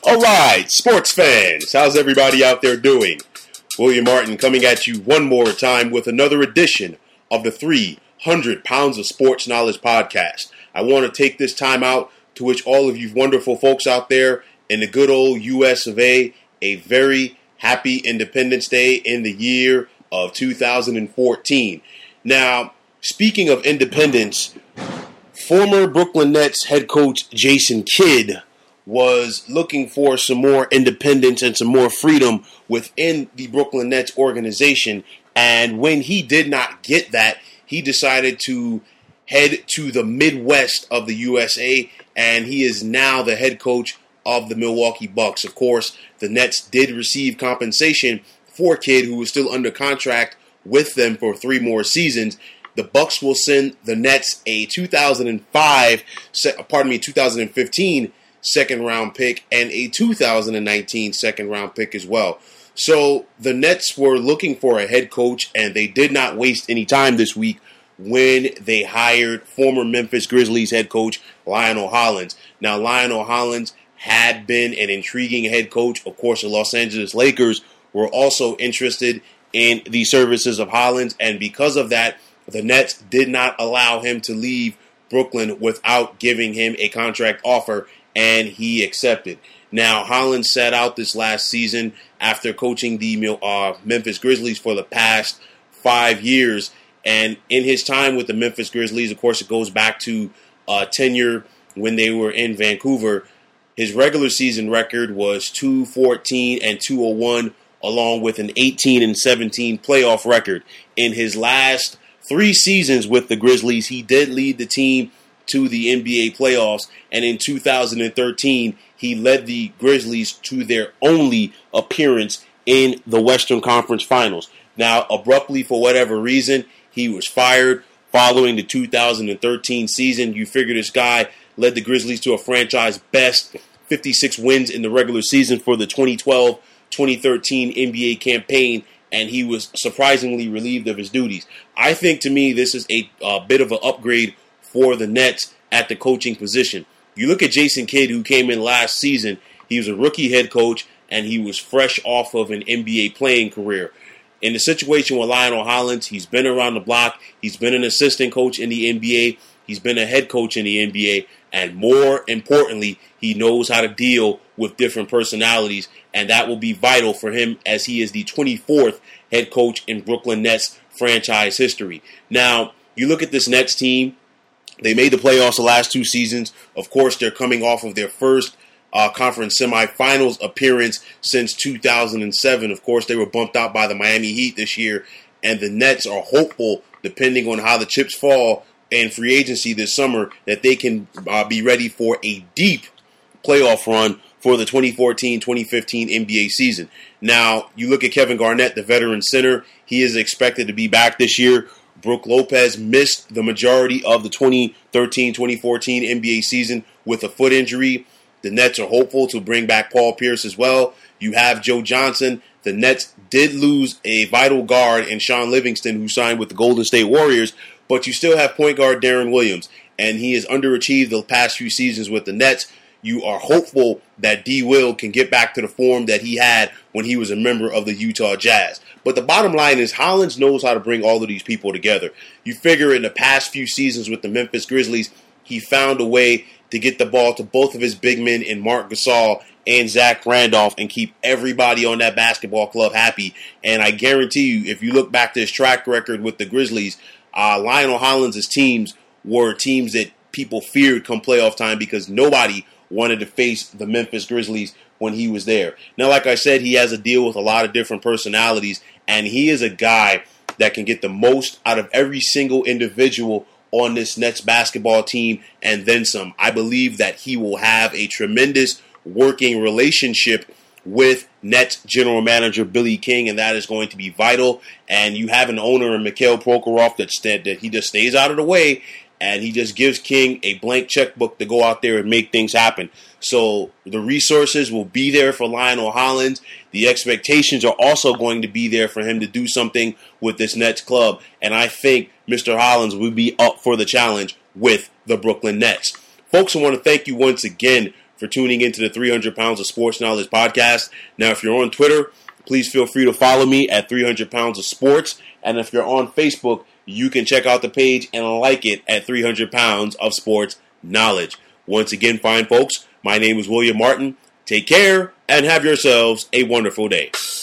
All right, sports fans, how's everybody out there doing? William Martin coming at you one more time with another edition of the 300 Pounds of Sports Knowledge podcast. I want to take this time out to wish all of you wonderful folks out there in the good old US of A very happy Independence Day in the year of 2014. Now, speaking of independence, former Brooklyn Nets head coach Jason Kidd was looking for some more independence and some more freedom within the Brooklyn Nets organization. And when he did not get that, he decided to head to the Midwest of the USA, and he is now the head coach of the Milwaukee Bucks. Of course, the Nets did receive compensation for Kidd, who was still under contract with them for 3 more seasons. The Bucks will send the Nets a 2015 second-round pick and a 2019 second-round pick as well. So the Nets were looking for a head coach, and they did not waste any time this week when they hired former Memphis Grizzlies head coach Lionel Hollins. Now, Lionel Hollins had been an intriguing head coach. Of course, the Los Angeles Lakers were also interested in the services of Hollins, and because of that, the Nets did not allow him to leave Brooklyn without giving him a contract offer, and he accepted. Now, Hollins sat out this last season after coaching the Memphis Grizzlies for the past 5 years. And in his time with the Memphis Grizzlies, of course, it goes back to tenure when they were in Vancouver. His regular season record was 2-14 and 2-01, along with an 18-17 playoff record. In his last 3 seasons with the Grizzlies, he did lead the team to the NBA playoffs, and in 2013, he led the Grizzlies to their only appearance in the Western Conference Finals. Now, abruptly, for whatever reason, he was fired following the 2013 season. You figure this guy led the Grizzlies to a franchise best 56 wins in the regular season for the 2012-2013 NBA campaign, and he was surprisingly relieved of his duties. I think, to me, this is a bit of an upgrade for the Nets at the coaching position. You look at Jason Kidd, who came in last season. He was a rookie head coach, and he was fresh off of an NBA playing career. In the situation with Lionel Hollins, he's been around the block. He's been an assistant coach in the NBA. He's been a head coach in the NBA. And more importantly, he knows how to deal with different personalities, and that will be vital for him as he is the 24th head coach in Brooklyn Nets franchise history. Now, you look at this Nets team. They made the playoffs the last 2 seasons. Of course, they're coming off of their first conference semifinals appearance since 2007. Of course, they were bumped out by the Miami Heat this year, and the Nets are hopeful, depending on how the chips fall in free agency this summer, that they can be ready for a deep playoff run for the 2014-2015 NBA season. Now, you look at Kevin Garnett, the veteran center. He is expected to be back this year. Brook Lopez missed the majority of the 2013-2014 NBA season with a foot injury. The Nets are hopeful to bring back Paul Pierce as well. You have Joe Johnson. The Nets did lose a vital guard in Sean Livingston, who signed with the Golden State Warriors, but you still have point guard Deron Williams, and he has underachieved the past few seasons with the Nets. You are hopeful that D. Will can get back to the form that he had when he was a member of the Utah Jazz. But the bottom line is Hollins knows how to bring all of these people together. You figure in the past few seasons with the Memphis Grizzlies, he found a way to get the ball to both of his big men in Marc Gasol and Zach Randolph and keep everybody on that basketball club happy. And I guarantee you, if you look back to his track record with the Grizzlies, Lionel Hollins' teams were teams that people feared come playoff time because nobody wanted to face the Memphis Grizzlies when he was there. Now, like I said, he has a deal with a lot of different personalities, and he is a guy that can get the most out of every single individual on this Nets basketball team and then some. I believe that he will have a tremendous working relationship with Nets general manager Billy King, and that is going to be vital. And you have an owner in Mikhail Prokhorov that he just stays out of the way, and he just gives King a blank checkbook to go out there and make things happen. So the resources will be there for Lionel Hollins. The expectations are also going to be there for him to do something with this Nets club. And I think Mr. Hollins will be up for the challenge with the Brooklyn Nets. Folks, I want to thank you once again for tuning into the 300 Pounds of Sports Knowledge podcast. Now, if you're on Twitter, please feel free to follow me at 300 Pounds of Sports. And if you're on Facebook, you can check out the page and like it at 300 Pounds of Sports Knowledge. Once again, fine folks, my name is William Martin. Take care and have yourselves a wonderful day.